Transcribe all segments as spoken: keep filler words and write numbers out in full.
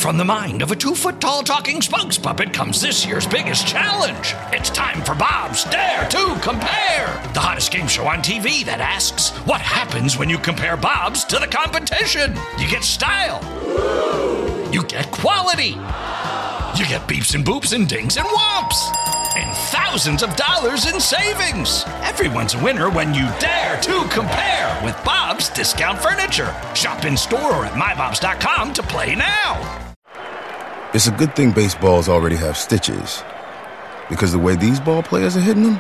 From the mind of a two-foot-tall talking spokes puppet comes this year's biggest challenge. It's time for Bob's Dare to Compare, the hottest game show on T V that asks, what happens when you compare Bobs to the competition? You get style. You get quality. You get beeps and boops and dings and whomps. And thousands of dollars in savings. Everyone's a winner when you dare to compare with Bob's Discount Furniture. Shop in store or at my bobs dot com to play now. It's a good thing baseballs already have stitches, because the way these ball players are hitting them,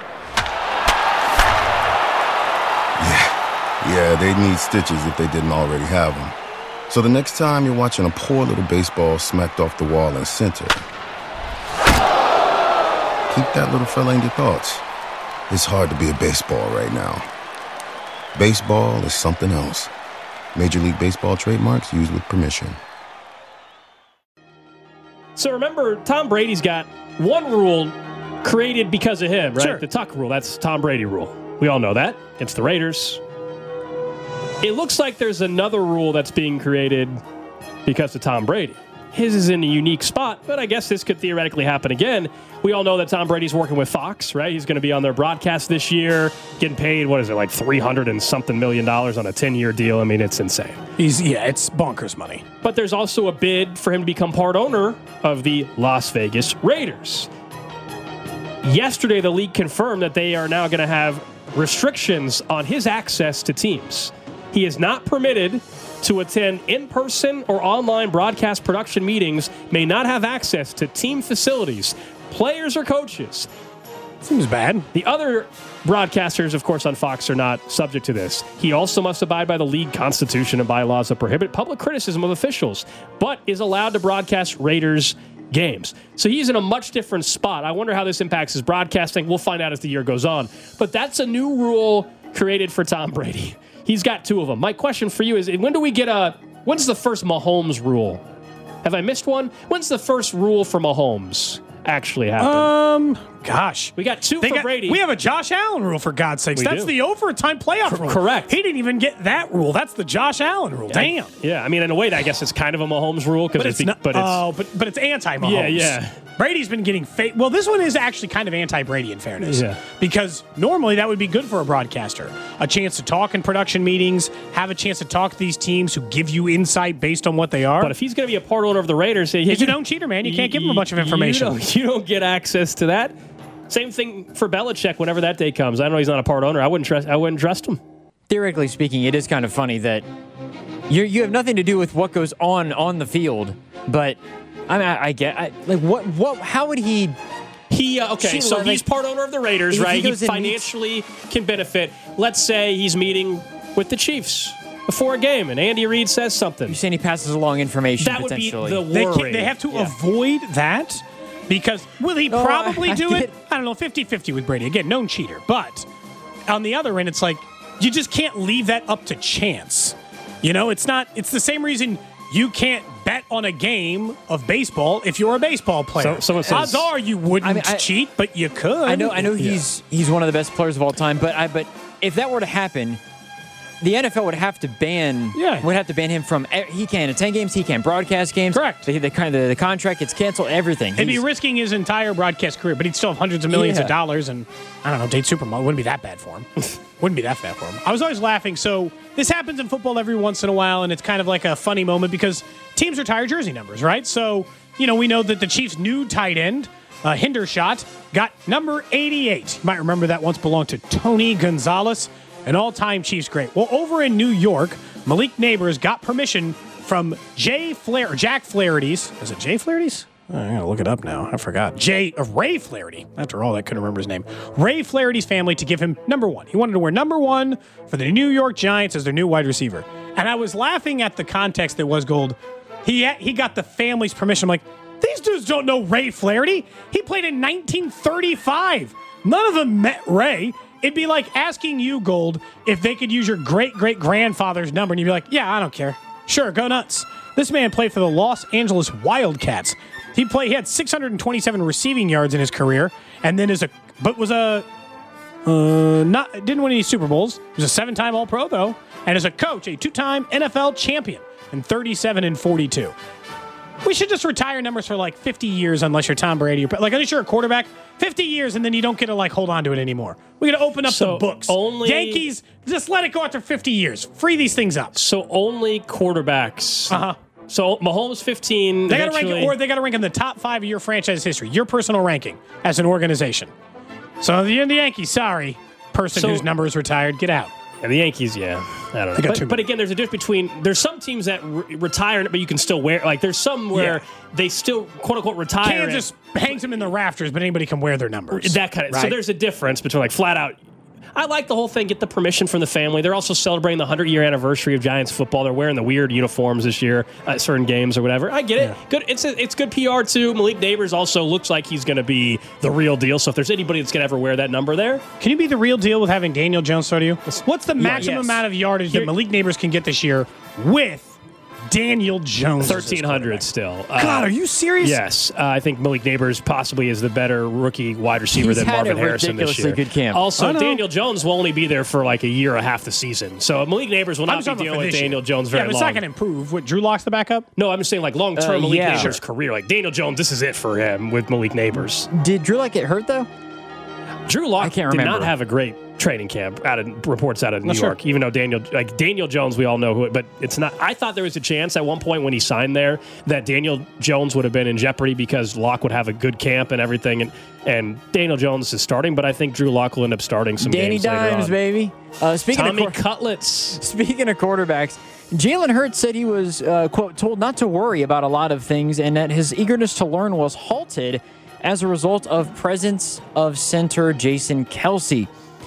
yeah, yeah, they'd need stitches if they didn't already have them. So the next time you're watching a poor little baseball smacked off the wall in center, keep that little fella in your thoughts. It's hard to be a baseball right now. Baseball is something else. Major League Baseball trademarks used with permission. So remember, Tom Brady's got one rule created because of him, right? Sure. The Tuck rule. That's Tom Brady rule. We all know that. It's the Raiders. It looks like there's another rule that's being created because of Tom Brady. His is in a unique spot, but I guess this could theoretically happen again. We all know that Tom Brady's working with Fox, right? He's going to be on their broadcast this year, getting paid, what is it, like three hundred and something million dollars on a ten-year deal. I mean, it's insane. He's yeah, it's bonkers money. But there's also a bid for him to become part owner of the Las Vegas Raiders. Yesterday, the league confirmed that they are now going to have restrictions on his access to teams. He is not permitted to attend in-person or online broadcast production meetings, may not have access to team facilities, players or coaches. Seems bad. The other broadcasters, of course, on Fox are not subject to this. He also must abide by the league constitution and bylaws that prohibit public criticism of officials, but is allowed to broadcast Raiders games. So he's in a much different spot. I wonder how this impacts his broadcasting. We'll find out as the year goes on. But that's a new rule created for Tom Brady. He's got two of them. My question for you is, when do we get a, when's the first Mahomes rule? Have I missed one? When's the first rule for Mahomes actually happen? Um, gosh. We got two They for got, Brady. We have a Josh Allen rule, for God's sakes. We That's do. the overtime playoff C- rule. correct. He didn't even get that rule. That's the Josh Allen rule. Damn. Yeah, I mean, in a way, I guess it's kind of a Mahomes rule. But it's, the, not. But it's, oh, but, but it's anti-Mahomes. Yeah, yeah. Brady's been getting fake. Well, this one is actually kind of anti-Brady, in fairness. Yeah. Because normally that would be good for a broadcaster. A chance to talk in production meetings, have a chance to talk to these teams who give you insight based on what they are. But if he's going to be a part owner of the Raiders, he, he's a known cheater, man. You can't give him a bunch of information. You don't, you don't get access to that. Same thing for Belichick whenever that day comes. I know he's not a part owner. I wouldn't trust. I wouldn't trust him. Theoretically speaking, it is kind of funny that you you have nothing to do with what goes on on the field, but I mean, I, I get I, like what what how would he? He uh, okay, Shoot, so like, he's part owner of the Raiders, if he right? He, goes and financially can benefit. Let's say he's meeting with the Chiefs before a game, and Andy Reid says something. You're saying he passes along information That would be potentially? the They, worry. can't, they have to Yeah. avoid that because will he Oh, probably I- I do get it? it. I don't know, fifty-fifty with Brady. Again, known cheater. But on the other end, it's like you just can't leave that up to chance. You know, it's not. It's the same reason you can't bet on a game of baseball if you're a baseball player. So- someone says- Odds are you wouldn't I mean, I- cheat, but you could. I know I know he's he's one of the best players of all time, but I but if that were to happen, the N F L would have to ban Yeah. would have to ban him from he can't attend games, he can't broadcast games. Correct. The, the kind of the contract gets canceled, everything. He'd be He's- risking his entire broadcast career, but he'd still have hundreds of millions Yeah. of dollars, and I don't know, date Superman wouldn't be that bad for him. Wouldn't be that bad for him. I was always laughing. So this happens in football every once in a while, and it's kind of like a funny moment because teams retire jersey numbers, right? So you know we know that the Chiefs' new tight end, uh, Hendershot, got number eighty-eight. You might remember that once belonged to Tony Gonzalez, an all-time Chiefs great. Well, over in New York, Malik Neighbors got permission from Jay Flair, Jack Flaherty's. Is it Jay Flaherty's? Oh, I gotta look it up now. I forgot. Jay uh, Ray Flaherty. After all, I couldn't remember his name. Ray Flaherty's family to give him number one. He wanted to wear number one for the New York Giants as their new wide receiver. And I was laughing at the context that was Gold. He he got the family's permission. I'm like, these dudes don't know Ray Flaherty. He played in nineteen thirty-five. None of them met Ray. It'd be like asking you, Gold, if they could use your great-great-grandfather's number, and you'd be like, yeah, I don't care. Sure, go nuts. This man played for the Los Angeles Wildcats. He played. He had six hundred twenty-seven receiving yards in his career, and then as a but was a uh, not didn't win any Super Bowls. He was a seven-time All-Pro though, and as a coach, a two-time N F L champion, and thirty-seven and forty-two. We should just retire numbers for like fifty years unless you're Tom Brady. Or, like, unless you're a quarterback, fifty years, and then you don't get to like hold on to it anymore. We're going to open up So the books. only- Yankees, just let it go after fifty years. Free these things up. So only quarterbacks. Uh-huh. So Mahomes fifteen. They got to rank, eventually- or they got to rank in the top five of your franchise history, your personal ranking as an organization. So the, the Yankees, sorry, person So- whose number is retired, get out. And the Yankees, yeah, I don't know. got But, too but many. again, there's a difference between there's some teams that re- retire, but you can still wear. Like there's some where Yeah. they still quote unquote retire. Kansas hangs them in the rafters, but anybody can wear their numbers. That kind of. So Right. there's a difference between like flat out. I like the whole thing. Get the permission from the family. They're also celebrating the hundred year anniversary of Giants football. They're wearing the weird uniforms this year at certain games or whatever. I get it. Good. It's a, it's good P R too. Malik Neighbors also looks like he's going to be the real deal. So if there's anybody that's going to ever wear that number there, Can you be the real deal with having Daniel Jones throw to you? What's the maximum yes. amount of yardage that Here- Malik Neighbors can get this year with Daniel Jones? as his thirteen hundred still. Uh, God, are you serious? Yes, uh, I think Malik Neighbors possibly is the better rookie wide receiver He's than had Marvin a Harrison this ridiculously year. good camp. Also, I know. Daniel Jones will only be there for like a year or half the season. So Malik Neighbors will I'm not talking be about dealing for with this Daniel year. Jones Yeah, very but it's long. not going to improve. What, Drew Lock's the backup? No, I'm just saying like long term Uh, Malik yeah. Neighbors' career. Like Daniel Jones, this is it for him with Malik Neighbors. Did Drew Lock get hurt though? Drew Lock I can't did remember. not have a great training camp out of reports out of New Not sure. York, even though Daniel like Daniel Jones, we all know who, but it's not. I thought there was a chance at one point when he signed there that Daniel Jones would have been in jeopardy because Locke would have a good camp and everything, and and Daniel Jones is starting, but I think Drew Lock will end up starting some Danny games later Dimes, on. baby. Uh, speaking Tommy of quar- Cutlets. speaking of quarterbacks, Jalen Hurts said he was uh, quote told not to worry about a lot of things, and that his eagerness to learn was halted as a result of presence of center Jason Kelce.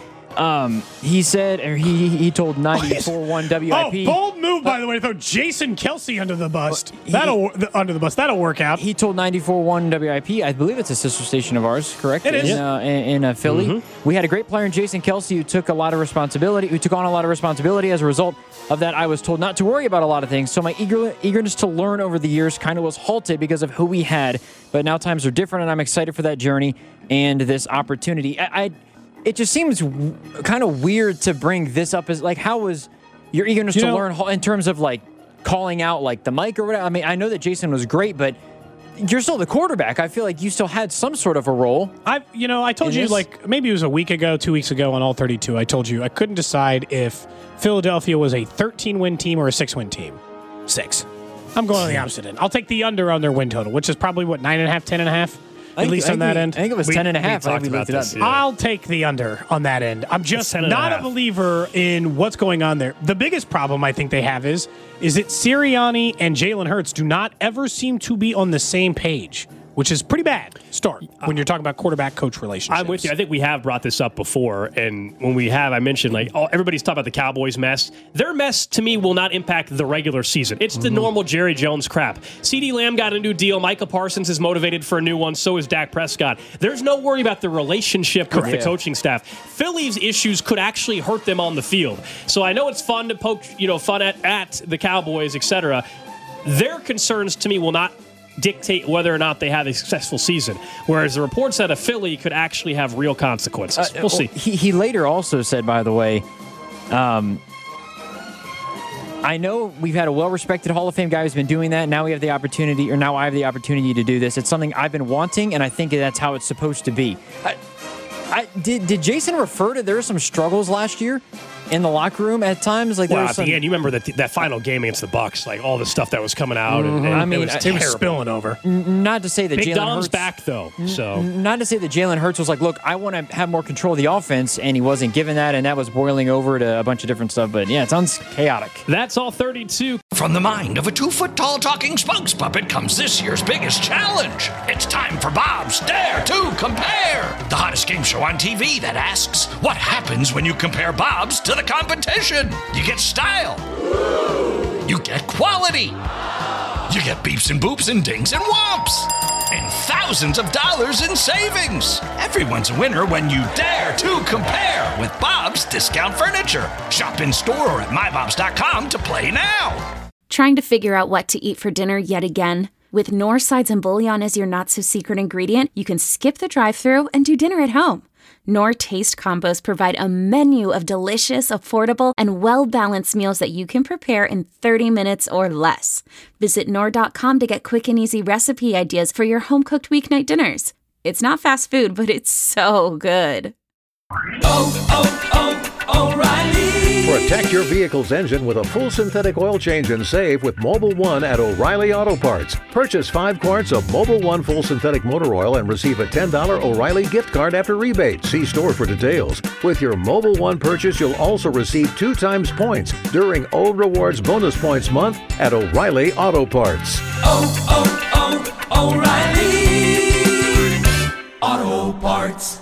Um, he said, or he he told ninety-four point one W I P. Oh, bold move, by the way, to throw Jason Kelce under the bus. That'll the, under the bus. That'll work out. He told ninety-four point one W I P, I believe it's a sister station of ours, correct? It is. In, uh, in, in uh, Philly. Mm-hmm. We had a great player in Jason Kelce who took a lot of responsibility, who took on a lot of responsibility. As a result of that, I was told not to worry about a lot of things. So my eager, eagerness to learn over the years kind of was halted because of who we had. But now times are different, and I'm excited for that journey and this opportunity. I, I it just seems w- kind of weird to bring this up as like, how was your eagerness You to know- learn in terms of like calling out like the mic or whatever? I mean, I know that Jason was great, but you're still the quarterback. I feel like you still had some sort of a role. I, you know, I told In you this? like maybe it was a week ago, two weeks ago on All thirty-two. I told you I couldn't decide if Philadelphia was a thirteen win team or a six win team. Six. I'm going on the opposite end. I'll take the under on their win total, which is probably what nine and a half, ten and a half, I at think- least I on think that we- end. I think it was We- ten and a we half. I talked think we about looked it up. this, yeah. I'll take the under on that end. I'm just ten and a not a half. believer in what's going on there. The biggest problem I think they have is is that Sirianni and Jalen Hurts do not ever seem to be on the same page, which is pretty bad start when you're talking about quarterback coach relationships. I'm with you. I think we have brought this up before, and when we have, I mentioned like oh, everybody's talking about the Cowboys mess. Their mess to me will not impact the regular season. It's the normal Jerry Jones crap. CeeDee Lamb got a new deal. Micah Parsons is motivated for a new one. So is Dak Prescott. There's no worry about the relationship with the Yeah. coaching staff. Philly's issues could actually hurt them on the field. So I know it's fun to poke, you know, fun at, at the Cowboys, et cetera. Their concerns to me will not dictate whether or not they have a successful season, whereas the reports out of Philly could actually have real consequences. we'll see. He, he later also said, by the way, um, I know we've had a well-respected Hall of Fame guy who's been doing that. Now we have the opportunity, or now I have the opportunity to do this. It's something I've been wanting, and I think that's how it's supposed to be. I, I, did did Jason refer to there were some struggles last year in the locker room at times? Like there Well, was at some, the end, you remember that that final game against the Bucks, like all the stuff that was coming out. And, and I mean, it was I- it was terrible. spilling over. not to say that Big Jalen Dom's Hurts back though, so Not to say that Jalen Hurts was like, look, I want to have more control of the offense, and he wasn't given that, and that was boiling over to a bunch of different stuff. But yeah, it sounds chaotic. that's all thirty-two. From the mind of a two-foot-tall talking spokes puppet comes this year's biggest challenge. It's time for Bob's Dare to Compare, the hottest game show on T V that asks, what happens when you compare Bob's to the competition? You get style. You get quality. You get beeps and boops and dings and whomps. And thousands of dollars in savings. Everyone's a winner when you dare to compare with Bob's Discount Furniture. Shop in store or at my bobs dot com to play now. Trying to figure out what to eat for dinner yet again? With North Sides and Bouillon as your not-so-secret ingredient, you can skip the drive-thru and do dinner at home. Knorr Taste Combos provide a menu of delicious, affordable, and well-balanced meals that you can prepare in thirty minutes or less. Visit Knorr dot com to get quick and easy recipe ideas for your home-cooked weeknight dinners. It's not fast food, but it's so good. Oh, oh, oh, O'Reilly! Protect your vehicle's engine with a full synthetic oil change and save with Mobil one at O'Reilly Auto Parts. Purchase five quarts of Mobil one full synthetic motor oil and receive a ten dollars O'Reilly gift card after rebate. See store for details. With your Mobil one purchase, you'll also receive two times points during O Rewards Bonus Points Month at O'Reilly Auto Parts. Oh, oh, oh, O'Reilly! Auto Parts.